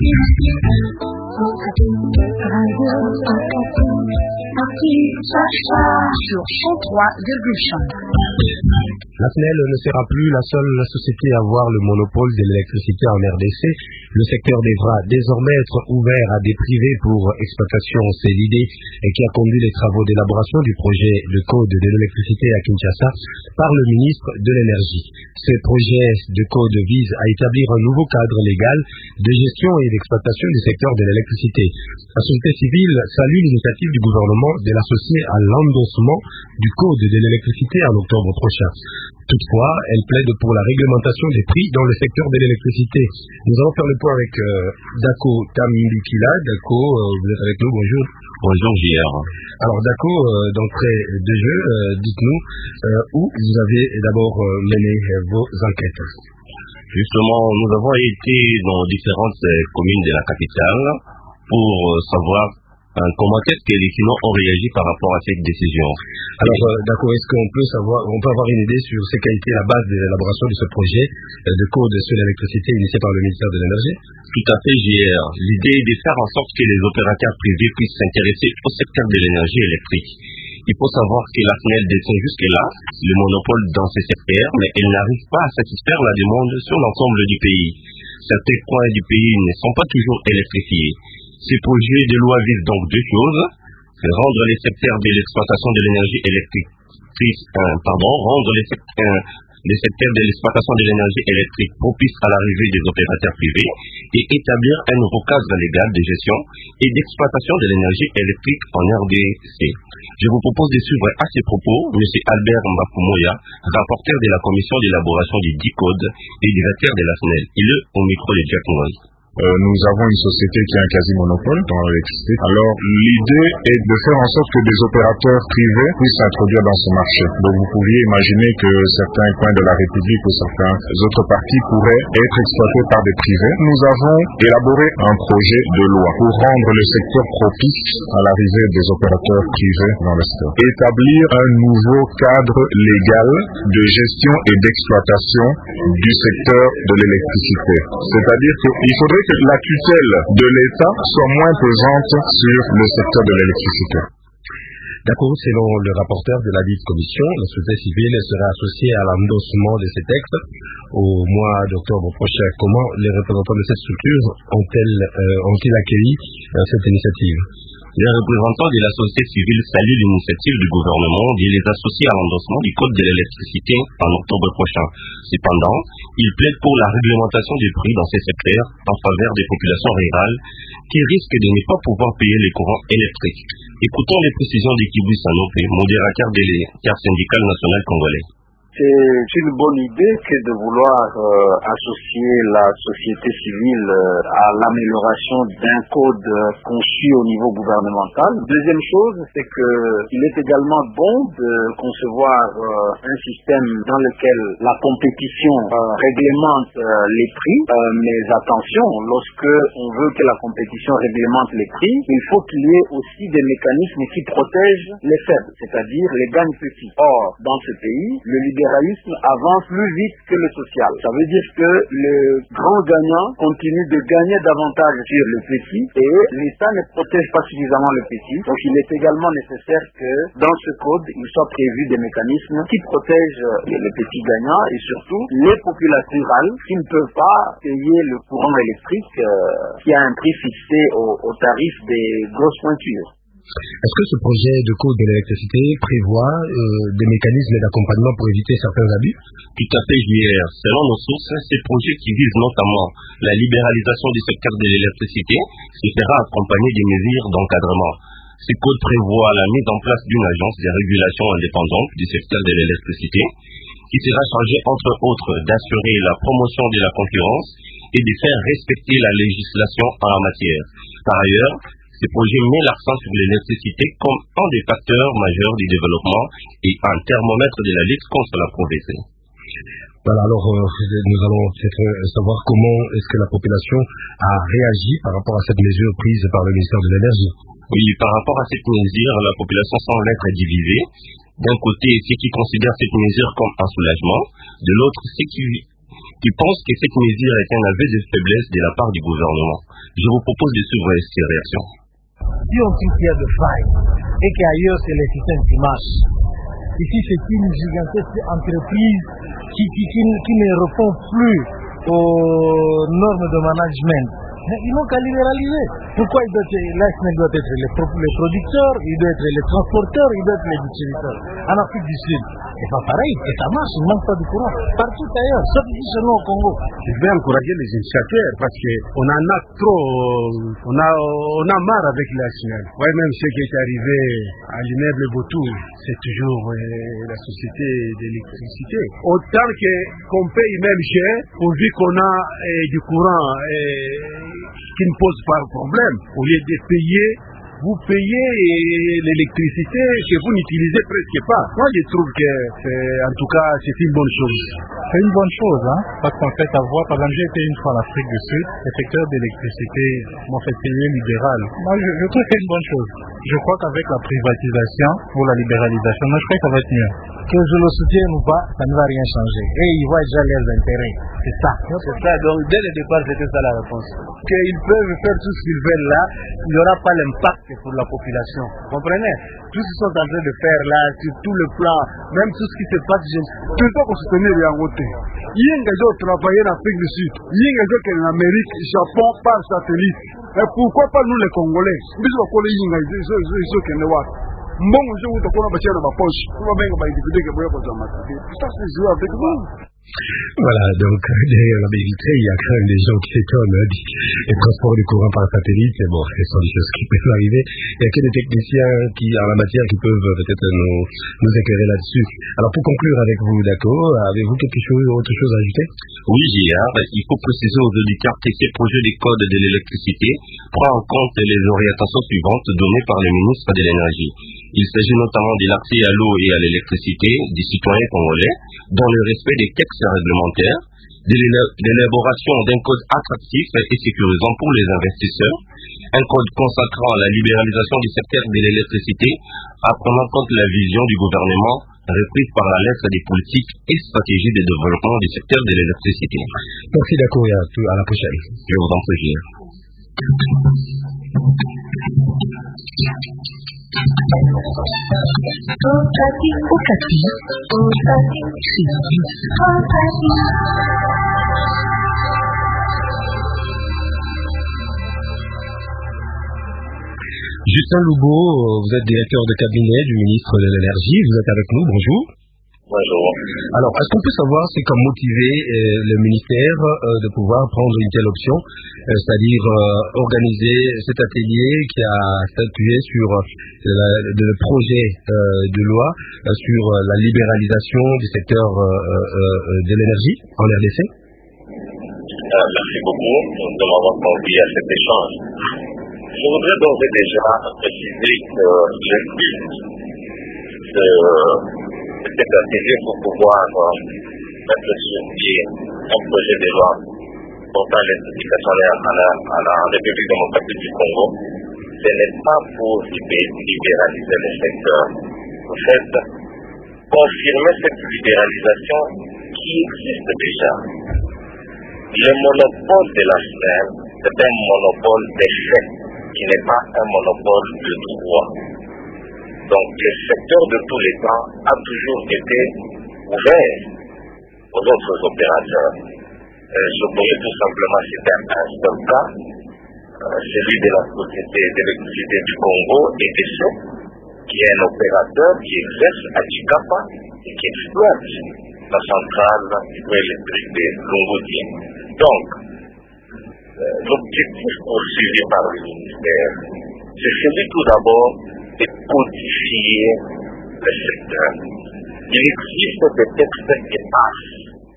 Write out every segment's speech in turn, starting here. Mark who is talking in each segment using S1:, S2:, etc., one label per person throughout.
S1: Sur 103,5.
S2: La SNEL ne sera plus la seule société à avoir le monopole de l'électricité en RDC. Le secteur devra désormais être ouvert à des privés pour exploitation. C'est l'idée qui a conduit les travaux d'élaboration du projet de code de l'électricité à Kinshasa par le ministre de l'Énergie. Ce projet de code vise à établir un nouveau cadre légal de gestion et d'exploitation du secteur de l'électricité. La société civile salue l'initiative du gouvernement de l'associer à l'endossement du code de l'électricité en octobre prochain. Toutefois, elle plaide pour la réglementation des prix dans le secteur de l'électricité. Nous allons faire le point avec Dako Tambikila. Dako, vous êtes avec nous, bonjour.
S3: Bonjour JR.
S2: Alors Dako, d'entrée de jeu, dites-nous où vous avez d'abord mené vos enquêtes.
S3: Justement, nous avons été dans différentes communes de la capitale pour savoir comment est-ce que les clients ont réagi par rapport à cette décision.
S2: Alors, d'accord, est-ce qu'on peut avoir une idée sur ce qu'a été la base de l'élaboration de ce projet de code sur l'électricité initié par le ministère de l'Énergie?
S3: Tout à fait, JR. L'idée est de faire en sorte que les opérateurs privés puissent s'intéresser au secteur de l'énergie électrique. Il faut savoir que la SNEL détient jusque-là le monopole dans ce secteur, mais elle n'arrive pas à satisfaire la demande sur l'ensemble du pays. Certains coins du pays ne sont pas toujours électrifiés. Ce projet de loi vise donc deux choses: rendre les secteurs de l'exploitation de l'énergie électrique, les secteurs de l'exploitation de l'énergie électrique propices à l'arrivée des opérateurs privés et établir un nouveau cadre légal de gestion et d'exploitation de l'énergie électrique en RDC. Je vous propose de suivre à ces propos M. Albert Mbafumoya, rapporteur de la commission d'élaboration du DICODE et directeur de la SNEL. Il est au micro de Jack Noy.
S4: Nous avons une société qui a un quasi-monopole dans l'électricité. Alors, l'idée est de faire en sorte que des opérateurs privés puissent s'introduire dans ce marché. Donc, vous pourriez imaginer que certains coins de la République ou certains autres parties pourraient être exploités par des privés. Nous avons élaboré un projet de loi pour rendre le secteur propice à l'arrivée des opérateurs privés dans le secteur. Établir un nouveau cadre légal de gestion et d'exploitation du secteur de l'électricité. C'est-à-dire qu'il faudrait que la tutelle de l'État soit moins pesante sur le secteur de l'électricité.
S2: D'accord, selon le rapporteur de la dite commission, la société civile sera associée à l'endossement de ces textes au mois d'octobre prochain. Comment les représentants de cette structure ont-ils accueilli cette initiative?
S3: Les représentants de la société civile saluent l'initiative du gouvernement de les associer à l'endossement du code de l'électricité en octobre prochain. Cependant, ils plaident pour la réglementation des prix dans ces secteurs en faveur des populations rurales qui risquent de ne pas pouvoir payer les courants électriques. Écoutons les précisions d'Ikibu Sanope, modérateur de l'intersyndical national congolais.
S5: C'est une bonne idée que de vouloir associer la société civile à l'amélioration d'un code conçu au niveau gouvernemental. Deuxième chose, c'est que il est également bon de concevoir un système dans lequel la compétition réglemente les prix. Mais attention, lorsque on veut que la compétition réglemente les prix, il faut qu'il y ait aussi des mécanismes qui protègent les faibles, c'est-à-dire les gagne petits. Or, dans ce pays, le libéralisme avance plus vite que le social. Ça veut dire que le grand gagnant continue de gagner davantage sur le petit et l'État ne protège pas suffisamment le petit. Donc il est également nécessaire que dans ce code, il soit prévu des mécanismes qui protègent les petits gagnants et surtout les populations rurales qui ne peuvent pas payer le courant électrique qui a un prix fixé au tarif des grosses pointures.
S2: Est-ce que ce projet de code de l'électricité prévoit des mécanismes d'accompagnement pour éviter certains abus?
S3: Tout à fait, JR. Selon nos sources, ces projets qui visent notamment la libéralisation du secteur de l'électricité se fera accompagner des mesures d'encadrement. Ce code prévoit la mise en place d'une agence de régulation indépendante du secteur de l'électricité qui sera chargée, entre autres, d'assurer la promotion de la concurrence et de faire respecter la législation en la matière. Par ailleurs, ce projet met l'accent sur l'électricité comme un des facteurs majeurs du développement et un thermomètre de la lutte contre la pauvreté.
S2: Voilà, alors nous allons peut-être savoir comment est-ce que la population a réagi par rapport à cette mesure prise par le ministère de l'Énergie.
S3: Oui, par rapport à cette mesure, la population semble être divisée. D'un côté, ceux qui considèrent cette mesure comme un soulagement, de l'autre, ceux qui qui pense que cette mesure est un aveu de faiblesse de la part du gouvernement. Je vous propose de suivre ces réactions.
S6: Si on trouve qu'il y a de failles et qu'ailleurs c'est le système qui marche, ici c'est une gigantesque entreprise qui ne répond plus aux normes de management. Mais ils n'ont qu'à libéraliser. Pourquoi la SNEL doit être les producteurs, il doit être les transporteurs, il doit être les distributeurs. En Afrique du Sud, c'est pas pareil, et ça marche, il ne manque pas de courant. Partout ailleurs, sauf ici chez nous au Congo.
S2: Je vais encourager les initiateurs parce qu'on en a trop, on a marre avec la SNEL. Ouais, même ce qui est arrivé à l'immeuble Botou, c'est toujours la société d'électricité. Autant qu'on paye même cher, pourvu qu'on a du courant qui ne pose pas de problème. Au lieu de payer, vous payez l'électricité que vous n'utilisez presque pas. Moi, je trouve que, en tout cas, c'est une bonne chose.
S7: C'est une bonne chose, parce qu'en fait, par exemple, j'ai été une fois en Afrique du Sud, le secteur d'électricité m'a fait payer libéral. Moi, je trouve que c'est une bonne chose. Je crois qu'avec la privatisation ou la libéralisation, moi, je crois que ça va être mieux.
S6: Que je le soutienne ou pas, ça ne va rien changer. Et ils voient déjà leurs intérêts. C'est ça. C'est ça. Donc, dès le départ, c'était ça la réponse. Qu'ils peuvent faire tout ce qu'ils veulent là, il n'y aura pas l'impact pour la population. Vous comprenez? Tout ce qu'ils sont en train de faire là, sur tout le plan, même tout ce qui se passe, tout ça qu'on se tenait bien en côté. Il y a des gens qui travaillent en Afrique du Sud. Il y a des gens qui sont en Amérique, Japon, par satellite. Et pourquoi pas nous les Congolais? Mbongo ndio utakuwa bachana mapoche kwa benga ba individu kwa kwa za matati ça c'est joué avec vous.
S2: Voilà, donc derrière la vérité, il y a quand même des gens qui s'étonnent des transports du courant par satellite, mais bon, ce sont des choses qui peuvent arriver. Il n'y a que des techniciens qui, en la matière, qui peuvent peut-être nous éclairer là-dessus. Alors pour conclure avec vous, d'accord, avez-vous autre chose à ajouter?
S3: Oui, Gérard, il faut préciser aux auditeurs que ces projets de code de l'électricité prend en compte les orientations suivantes données par le ministre de l'Énergie. Il s'agit notamment de l'accès à l'eau et à l'électricité des citoyens congolais dans le respect des textes réglementaires, de l'élaboration d'un code attractif et sécurisant pour les investisseurs, un code consacrant la libéralisation du secteur de l'électricité en prenant en compte la vision du gouvernement reprise par la lettre des politiques et stratégies de développement du secteur de l'électricité.
S2: Merci d'accord, à la prochaine.
S3: Je vous en prie.
S2: Justin Loubeau, vous êtes directeur de cabinet du ministre de l'Énergie, vous êtes avec nous, bonjour.
S5: Bonjour.
S2: Alors, est-ce qu'on peut savoir c'est comme motiver le ministère de pouvoir prendre une telle option, c'est-à-dire organiser cet atelier qui a statué sur le projet de loi sur la libéralisation du secteur de l'énergie en RDC?
S5: Merci beaucoup de m'avoir convié à cet échange. Je voudrais d'ores et déjà préciser que le but de cet atelier pour pouvoir mettre sur pied un projet de loi portant l'électrification à la République démocratique du Congo, ce n'est pas pour libéraliser le secteur. En fait, confirmer cette libéralisation qui existe déjà. Le monopole de la SNEL, c'est un monopole des faits, qui n'est pas un monopole de droit. Donc, le secteur de tous les temps a toujours été ouvert aux autres opérateurs. Je pourrais tout simplement citer un seul cas, celui de la Société d'électricité du Congo, EDC, qui est un opérateur qui exerce à Chikapa et qui exploite la centrale hydroélectrique de Longodier. Donc, l'objectif poursuivi par le ministère, c'est celui tout d'abord de codifier le secteur. Il existe des textes qui passent.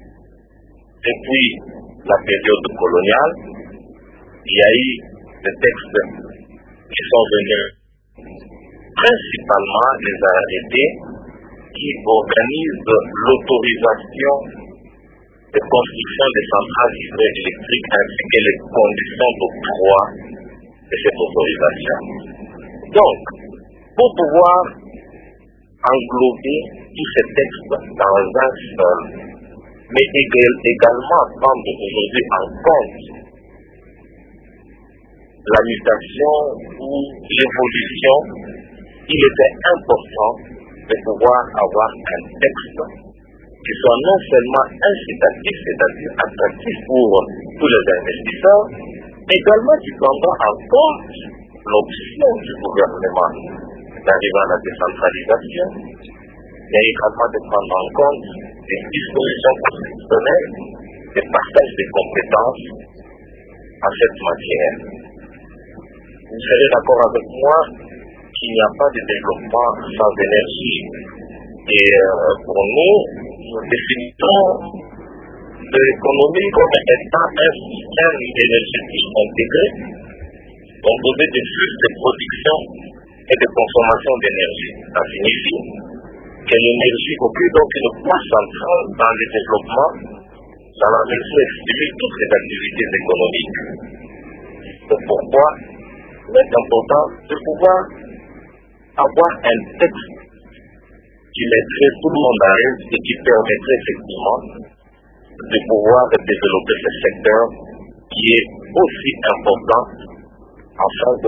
S5: Depuis la période coloniale, il y a eu des textes qui sont venus principalement les arrêtés qui organisent l'autorisation de construction des centrales hydroélectriques ainsi que les conditions d'octroi de cette autorisation. Donc, pour pouvoir englober tous ces textes dans un seul, mais également prendre aujourd'hui en compte la mutation ou l'évolution. Il était important de pouvoir avoir un texte qui soit non seulement incitatif, c'est-à-dire attractif pour tous les investisseurs, mais également qui prendra en compte l'option du gouvernement d'arriver à la décentralisation, mais également de prendre en compte les dispositions constitutionnelles, des partages des compétences en cette matière. Vous serez d'accord avec moi qu'il n'y a pas de développement sans énergie. Et pour nous, nous définissons l'économie comme étant un système énergétique intégré, composé de flux de production et de consommation d'énergie. Ça signifie que l'énergie occupe donc une place centrale dans le développement, dans la mesure où elle stimule toutes les activités économiques. C'est pourquoi il est important de pouvoir avoir un texte qui mettrait tout le monde à l'aise et qui permettrait effectivement de pouvoir développer ce secteur qui est aussi important afin de...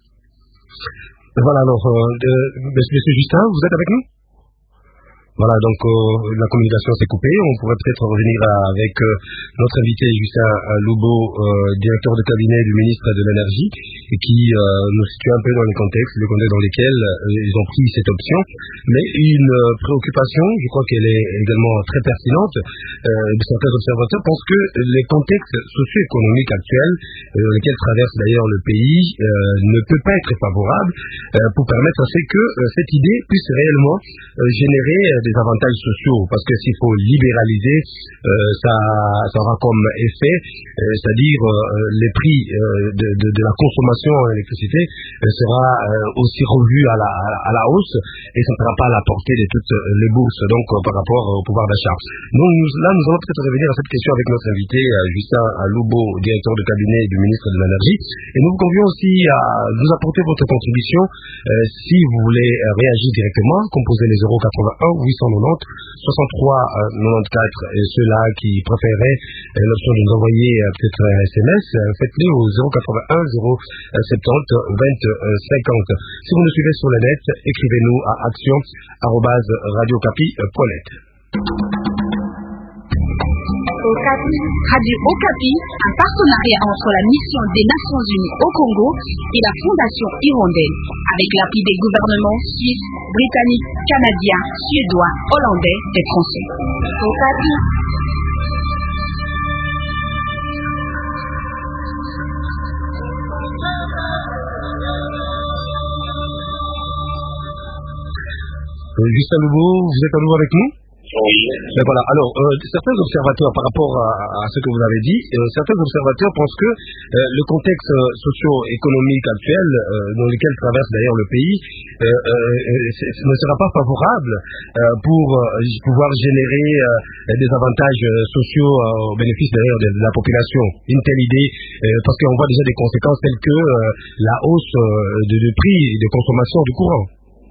S2: Voilà, alors, Monsieur Justin, vous êtes avec nous? Voilà, donc la communication s'est coupée. On pourrait peut-être revenir avec notre invité Justin Loubeau, directeur de cabinet du ministre de l'Énergie, et qui nous situe un peu dans le contexte dans lequel ils ont pris cette option. Mais une préoccupation, je crois qu'elle est également très pertinente, certains observateurs pensent que les contextes socio-économiques actuels, lesquels traverse d'ailleurs le pays, ne peut pas être favorable pour permettre à ce que cette idée puisse réellement générer des avantages sociaux, parce que s'il faut libéraliser, ça aura comme effet, c'est-à-dire les prix de la consommation en électricité sera aussi revu à la hausse, et ça ne sera pas à la portée de toutes les bourses, donc par rapport au pouvoir d'achat. Donc nous allons peut-être revenir à cette question avec notre invité, Justin Loubeau, directeur de cabinet du ministre de l'Énergie, et nous vous convions aussi à nous apporter votre contribution. Si vous voulez réagir directement, composez les 081 890 63 94, et ceux-là qui préféreraient l'option de nous envoyer peut-être un SMS, faites-le au 081 070 20 50. Si vous nous suivez sur le net, écrivez-nous à action@radiocapi.net.
S1: Radio Okapi, un partenariat entre la mission des Nations Unies au Congo et la Fondation Hirondelle, avec l'appui des gouvernements suisses, britanniques, canadiens, suédois, hollandais et français. Okapi.
S2: Justin Loubeau, vous êtes à nouveau avec nous?
S5: Oui.
S2: Mais voilà, alors, certains observateurs, par rapport à ce que vous avez dit, certains observateurs pensent que le contexte socio-économique actuel, dans lequel traverse d'ailleurs le pays, ne sera pas favorable pour pouvoir générer des avantages sociaux au bénéfice d'ailleurs de la population. Une telle idée, parce qu'on voit déjà des conséquences telles que la hausse de prix de consommation du courant.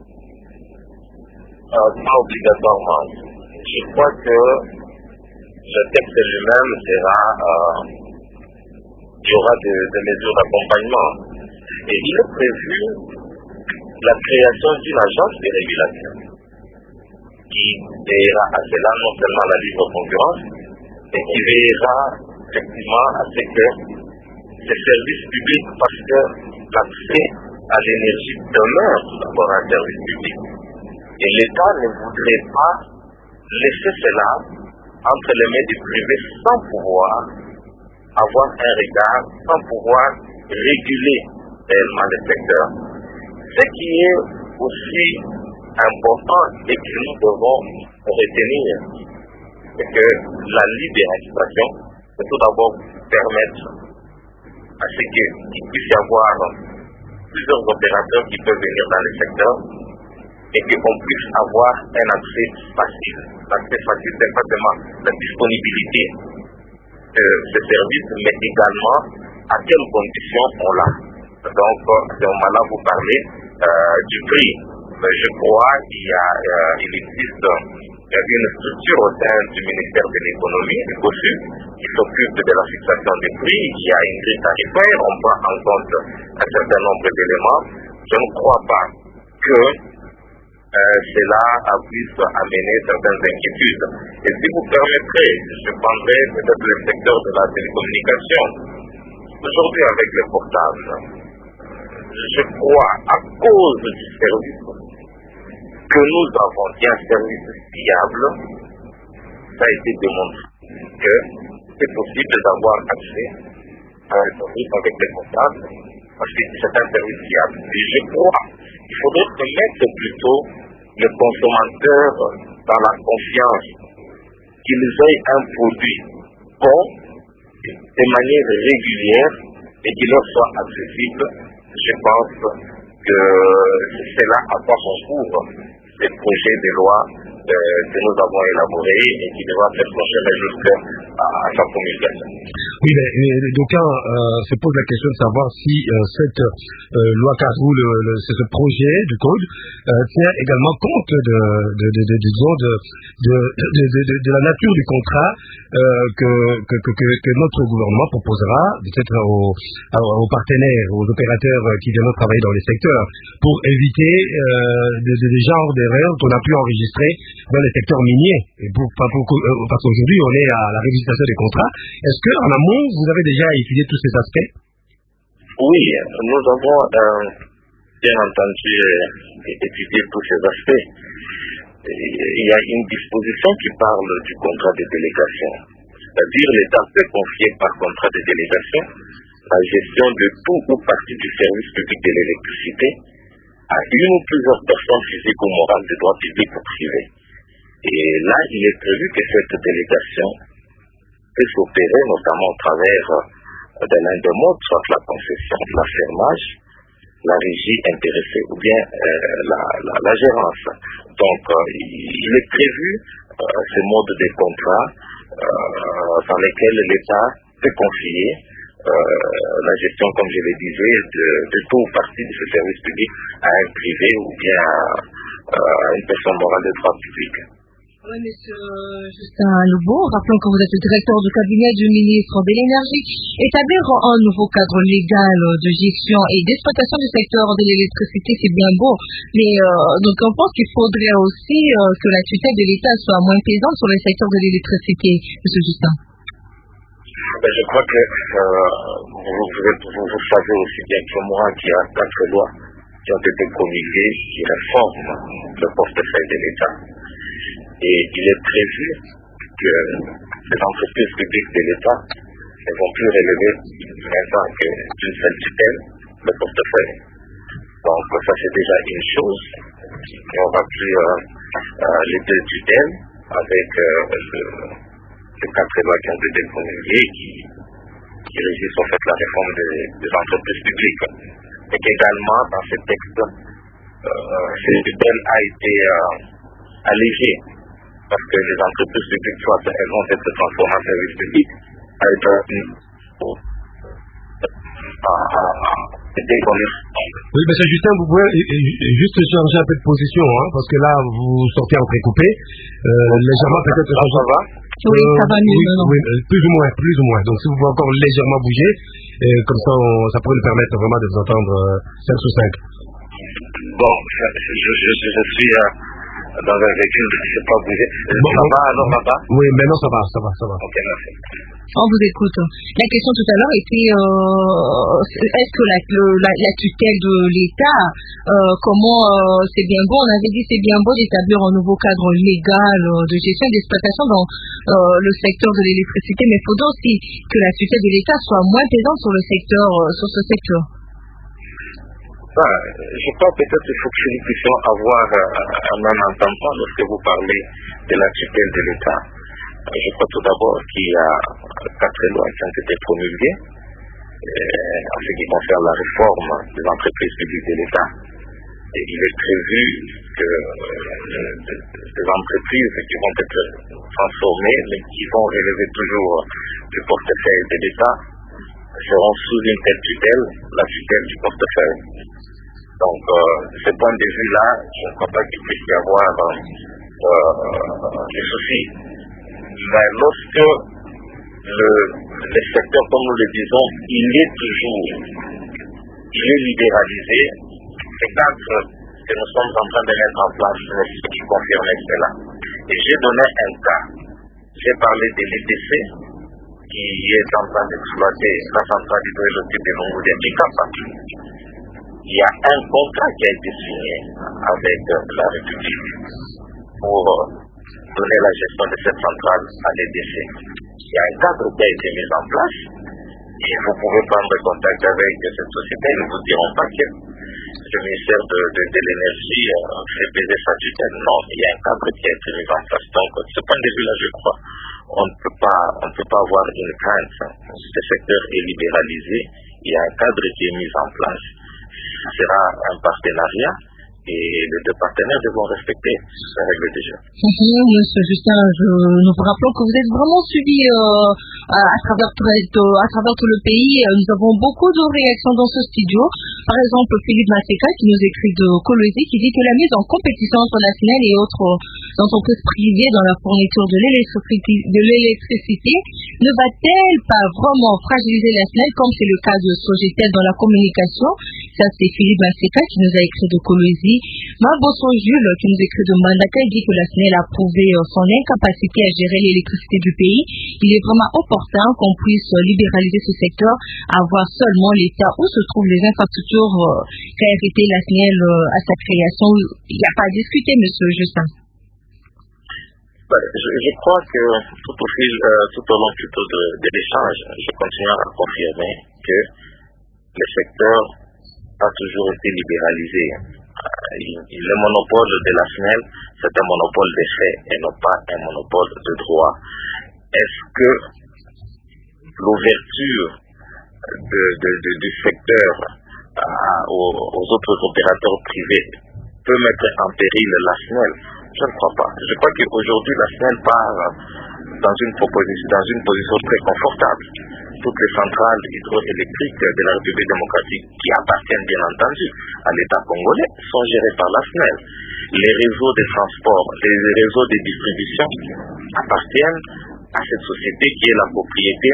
S5: Pas obligatoirement. Je crois que le texte lui-même sera, il y aura des mesures d'accompagnement. Et il est prévu la création d'une agence de régulation qui veillera à cela, non seulement la libre concurrence, mais qui veillera effectivement à ce que ces services publics, parce que l'accès à l'énergie demeure d'abord un service public. Et l'État ne voudrait pas laisser cela entre les mains du privé sans pouvoir avoir un regard, sans pouvoir réguler réellement le secteur. Ce qui est aussi important et que nous devons retenir, c'est que la libéralisation peut tout d'abord permettre à ce qu'il puisse y avoir plusieurs opérateurs qui peuvent venir dans le secteur et qu'on puisse avoir un accès facile. L'accès facile, c'est pas seulement la disponibilité de ce service, mais également à quelles conditions on l'a. Donc, à ce moment-là, vous parlez du prix. Mais je crois qu'il existe Il y avait une structure au sein du ministère de l'économie, du COSU, qui s'occupe de la fixation des prix, qui a une grille tarifaire, on prend en compte un certain nombre d'éléments. Je ne crois pas que cela a pu amener certaines inquiétudes. Et si vous permettrez, je prendrai peut-être le secteur de la télécommunication. Aujourd'hui, avec les portables, je crois, à cause du service que nous avons, qui est un service fiable, ça a été démontré que c'est possible d'avoir accès à un service avec les portables, parce que c'est un service fiable. Et je crois qu'il faudrait mettre plutôt les consommateurs dans la confiance qu'ils aient un produit bon, de manière régulière et qui leur soit accessible. Je pense que cela a pas son cours des projets de loi que nous avons élaborés et qui devra faire son chemin jusqu'à sa promulgation.
S2: Oui, mais d'aucuns se posent la question de savoir si cette loi cadre ou ce projet du code tient également compte de la nature du contrat que notre gouvernement proposera peut-être aux partenaires, aux opérateurs qui viennent travailler dans les secteurs pour éviter des genres d'erreurs qu'on a pu enregistrer dans les secteurs miniers. Et parce qu'aujourd'hui, on est à la révision des contrats. Est-ce qu'en amont, vous avez déjà étudié tous ces aspects?
S5: Oui, nous avons bien entendu étudié tous ces aspects. Il y a une disposition qui parle du contrat de délégation. C'est-à-dire, l'État peut confier par contrat de délégation la gestion de tout ou partie du service public de l'électricité à une ou plusieurs personnes physiques ou morales de droit public ou privé. Et là, il est prévu que cette délégation peut s'opérer notamment au travers de l'un des modes, soit la concession, l'affermage, la régie intéressée ou bien la gérance. Donc, il est prévu ce mode de contrat dans lesquels l'État peut confier la gestion, comme je le disais, de tout ou partie de ce service public à un privé ou bien à une personne morale de droit public.
S1: Oui, monsieur Justin Loubeau, rappelons que vous êtes le directeur du cabinet du ministre de l'Énergie. Établir un nouveau cadre légal de gestion et d'exploitation du secteur de l'électricité, c'est bien beau, mais donc on pense qu'il faudrait aussi que la tutelle de l'État soit moins pesante sur le secteur de l'électricité, monsieur Justin.
S5: Je crois que vous savez aussi bien que moi qu'il y a 4 lois qui ont été promulguées qui réforment le portefeuille de l'État. Et il est prévu que les entreprises publiques de l'État ne vont plus relever maintenant que d'une seule tutelle le portefeuille. Donc ça c'est déjà une chose. Il n'y aura plus les 2 tutelles avec les 4 lois qui ont été promulguées qui régissent en fait la réforme des entreprises publiques. Et qu'également dans ce texte, cette tutelle a été allégée. Parce que les entreprises publiques, soit elles vont être transformées en services publics,
S2: Oui, monsieur Justin, vous pouvez juste changer un peu de position, parce que là, vous sortez entrecoupé. Légèrement, peut-être changer.
S5: Ça va?
S1: Oui, ça va mieux.
S2: Oui, plus ou moins. Donc, si vous pouvez encore légèrement bouger, comme ça, ça pourrait nous permettre vraiment de vous entendre 5 sur 5.
S5: Bon, je suis dans un véhicule, je ne sais pas bouger. Ça va alors là-bas?
S2: Oui, maintenant ça va.
S5: Ok, merci.
S1: On vous écoute. La question tout à l'heure était est-ce que la tutelle de l'État, comment c'est bien beau, on avait dit c'est bien beau d'établir un nouveau cadre légal de gestion et d'exploitation dans le secteur de l'électricité, mais il faudrait aussi que la tutelle de l'État soit moins pesante sur ce secteur.
S5: Je crois peut-être qu'il faut que nous puissions avoir un même entendement lorsque vous parlez de la tutelle de l'État. Je crois tout d'abord qu'il y a 4 lois qui ont été promulguées en ce qui concerne la réforme des entreprises publiques de l'État. Et il est prévu que des entreprises qui vont être transformées, mais qui vont relever toujours du portefeuille de l'État, seront sous une telle tutelle, la tutelle du portefeuille. Donc, de ce point de vue-là, je ne crois pas qu'il puisse y avoir les soucis. Mais lorsque le secteur, comme nous le disons, il est libéralisé, ces cadres que nous sommes en train de mettre en place, ce qui confirme cela. Et j'ai donné un cas. J'ai parlé de l'EDC qui est en train d'exploiter la centrale hydroélectrique de Lungu de Chikapa. Il y a un contrat qui a été signé avec la République pour donner la gestion de cette centrale à l'EDC. Il y a un cadre qui a été mis en place et vous pouvez prendre contact avec cette société. Ils ne vous diront pas que le ministère de l'énergie fait peser sa tutelle. Non, il y a un cadre qui a été mis en place. Donc, de ce point de vue-là, je crois, on ne peut pas avoir une crainte. Ce secteur est libéralisé. Il y a un cadre qui est mis en place. Ce sera un partenariat et les deux partenaires devront respecter la règle du jeu.
S1: Monsieur Justin, nous vous rappelons que vous êtes vraiment suivi à travers tout le pays. Nous avons beaucoup de réactions dans ce studio. Par exemple, Philippe Maseka qui nous écrit de Kolwezi qui dit que la mise en compétition entre la SNEL et autres entreprises privées dans la fourniture de l'électricité ne va-t-elle pas vraiment fragiliser la SNEL comme c'est le cas de Sogetel dans la communication? Ça, c'est Philippe Maseka qui nous a écrit de Kolwezi. Maboso Jules qui nous écrit de Mandaka dit que la SNEL a prouvé son incapacité à gérer l'électricité du pays. Il est vraiment opportun qu'on puisse libéraliser ce secteur, à voir seulement l'état où se trouvent les infrastructures qu'a hérité la SNEL à sa création. Il n'y a pas à discuter, monsieur Justin.
S5: Je crois que tout au long de l'échange, je continue à confirmer que le secteur a toujours été libéralisé. Le monopole de la SNEL, c'est un monopole des faits et non pas un monopole de droit. Est-ce que l'ouverture du secteur aux autres opérateurs privés peut mettre en péril la SNEL? Je ne crois pas. Je crois qu'aujourd'hui la SNEL part dans une position très confortable. Toutes les centrales hydroélectriques de la République démocratique qui appartiennent bien entendu à l'État congolais sont gérées par la SNEL. Les réseaux de transport, les réseaux de distribution appartiennent à cette société qui est la propriété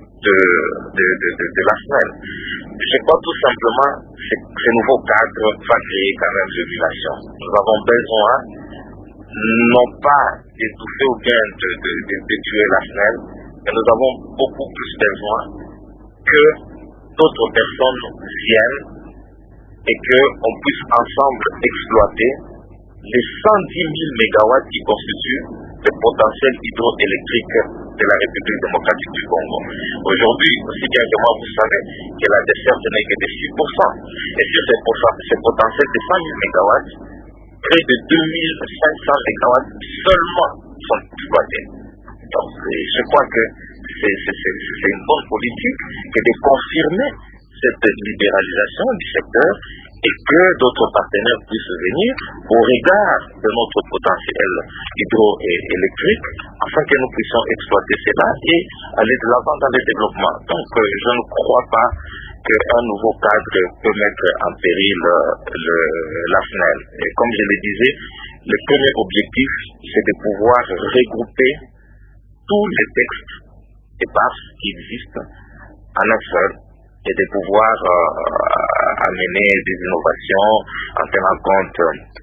S5: de la SNEL. Je crois tout simplement que ce nouveau cadre va créer quand même de violations. Nous avons besoin non pas d'étouffer ou bien de tuer la SNEL, mais nous avons beaucoup plus besoin que d'autres personnes viennent et qu'on puisse ensemble exploiter les 110 000 mégawatts qui constituent le potentiel hydroélectrique de la République démocratique du Congo. Aujourd'hui, aussi bien que moi, vous savez que la desserte n'est que de 6%. Et sur ce potentiel de 100 000 mégawatts, près de 2500 mégawatts seulement sont exploités. Donc, je crois que c'est une bonne politique que de confirmer cette libéralisation du secteur et que d'autres partenaires puissent venir au regard de notre potentiel hydroélectrique afin que nous puissions exploiter cela et aller de l'avant dans le développement. Donc, je ne crois pas qu'un nouveau cadre peut mettre en péril la SNEL. Et comme je le disais, le premier objectif, c'est de pouvoir regrouper tous les textes et bases qui existent en un seul et de pouvoir amener des innovations en tenant compte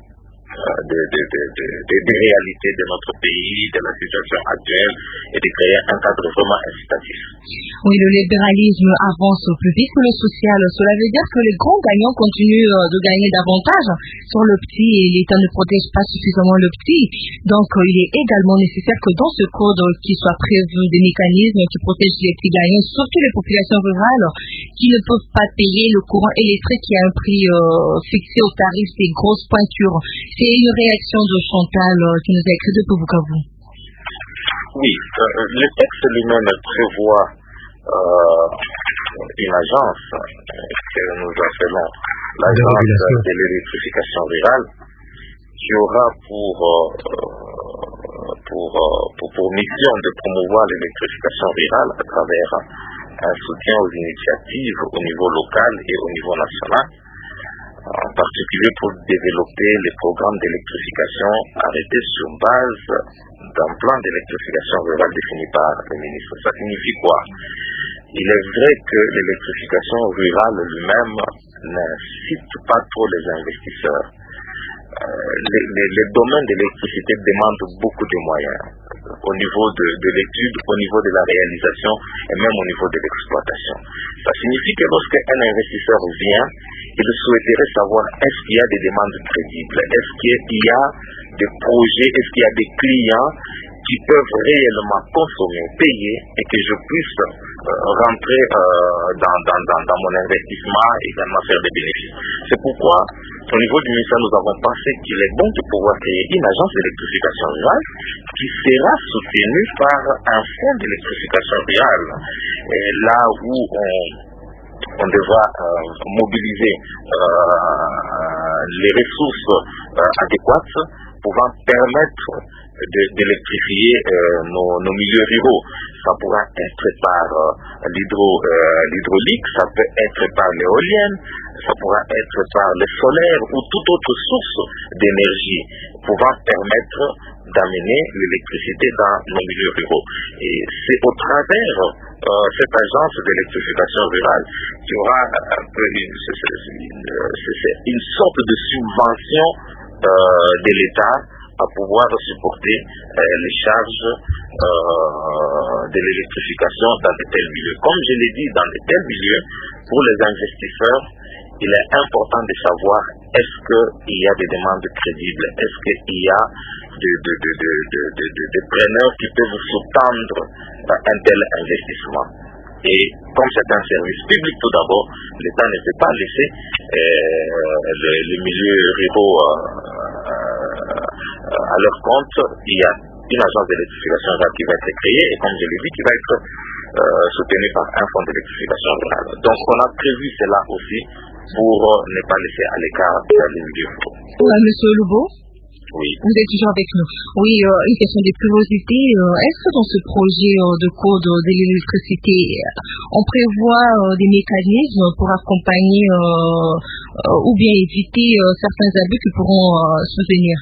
S5: des réalités de notre pays, de la situation actuelle et de créer un cadre vraiment incitatif.
S1: Oui, le libéralisme avance plus vite que le social. Cela veut dire que les grands gagnants continuent de gagner davantage sur le petit et l'État ne protège pas suffisamment le petit. Donc, il est également nécessaire que dans ce code, qu'il soit prévu des mécanismes qui protègent les petits gagnants, surtout les populations rurales qui ne peuvent pas payer le courant électrique qui a un prix fixé au tarif des grosses pointures. C'est une réaction de Chantal qui nous a écrit depuis Bukavu.
S5: Oui, le texte lui-même prévoit une agence que nous appelons l'agence de l'électrification rurale qui aura pour mission de promouvoir l'électrification rurale à travers un soutien aux initiatives au niveau local et au niveau national. en particulier pour développer les programmes d'électrification arrêtés sur base d'un plan d'électrification rurale défini par le ministre. Ça signifie quoi? Il est vrai que l'électrification rurale lui-même n'incite pas trop les investisseurs. Les domaines de l'électricité demandent beaucoup de moyens au niveau de l'étude, au niveau de la réalisation et même au niveau de l'exploitation. Ça signifie que lorsqu'un investisseur vient, il souhaiterait savoir est-ce qu'il y a des demandes crédibles, est-ce qu'il y a des projets, est-ce qu'il y a des clients qui peuvent réellement consommer, payer et que je puisse rentrer dans mon investissement et également faire des bénéfices. C'est pourquoi, au niveau du ministère, nous avons pensé qu'il est bon de pouvoir créer une agence d'électrification rurale qui sera soutenue par un fonds d'électrification rurale. Et là où on devra mobiliser les ressources adéquates pouvant permettre d'électrifier nos milieux ruraux. Ça pourra être par l'hydraulique, ça peut être par l'éolienne, ça pourra être par le solaire ou toute autre source d'énergie pouvant permettre d'amener l'électricité dans nos milieux ruraux. Et c'est au travers cette agence d'électrification rurale qui aura un peu une sorte de subvention de l'État à pouvoir supporter les charges de l'électrification dans de tels milieux. Comme je l'ai dit, dans de tels milieux, pour les investisseurs, il est important de savoir est-ce qu'il y a des demandes crédibles, est-ce qu'il y a des preneurs qui peuvent sous-tendre un tel investissement. Et comme c'est un service public, tout d'abord, l'État ne peut pas laisser les milieux ruraux à leur compte. Il y a une agence d'électrification rurale qui va être créée et comme je l'ai dit, qui va être soutenue par un fonds d'électrification rurale. Donc on a prévu cela aussi pour ne pas laisser à l'écart les milieux ruraux.
S1: Monsieur Loubo?
S5: Oui.
S1: Vous êtes toujours avec nous. Oui, une question de curiosité. Est-ce que dans ce projet de code de l'électricité, on prévoit des mécanismes pour accompagner ou bien éviter certains abus qui pourront survenir?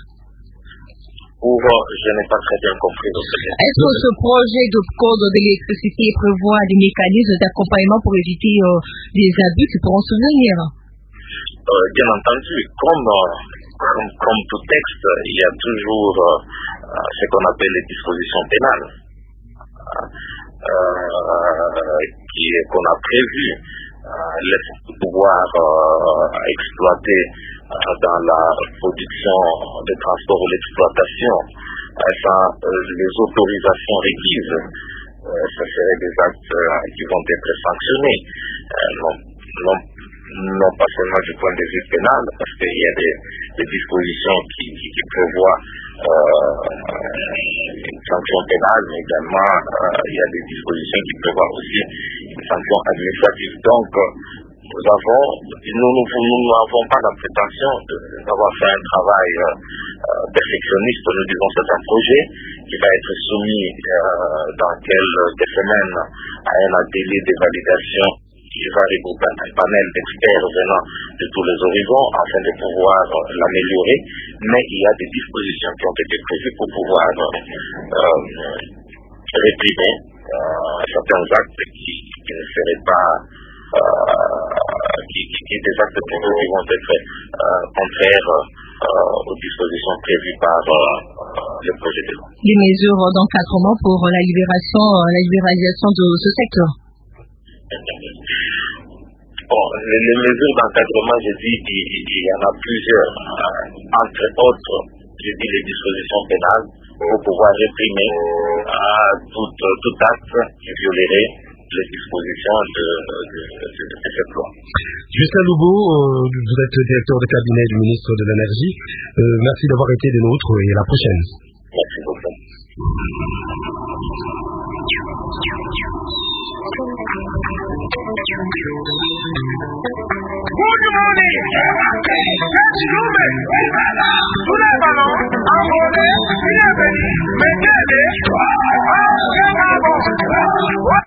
S5: Je n'ai pas très bien compris.
S1: Est-ce que ce projet de code de l'électricité prévoit des mécanismes d'accompagnement pour éviter des abus qui pourront survenir?
S5: Bien entendu, comme tout texte, il y a toujours ce qu'on appelle les dispositions pénales qu'on a prévu pouvoir exploiter dans la production de transport ou l'exploitation sans les autorisations requises. Ce seraient des actes qui vont être sanctionnés. Non pas seulement du point de vue pénal, parce qu'il y a des dispositions qui prévoient une sanction pénale, mais également il y a des dispositions qui prévoient aussi une sanction administrative. Donc, nous n'avons pas la prétention d'avoir fait un travail perfectionniste. Nous disons que c'est un projet qui va être soumis dans quelques semaines à un atelier de validation qui va regrouper un panel d'experts venant de tous les horizons afin de pouvoir l'améliorer, mais il y a des dispositions qui ont été prévues pour pouvoir réprimer certains actes qui ne seraient pas des actes qui vont être contraires aux dispositions prévues par le projet de loi.
S1: Les mesures d'encadrement pour la libéralisation de ce secteur.
S5: Bon, les mesures d'encadrement, je dis, il y en a plusieurs. Entre autres, je dis les dispositions pénales pour pouvoir réprimer tout acte qui violerait les dispositions de cette loi.
S2: Justin Loubo, vous êtes directeur de cabinet du ministre de l'Énergie. Merci d'avoir été des nôtres et à la prochaine.
S5: Merci beaucoup.
S8: Good morning. Gentlemen,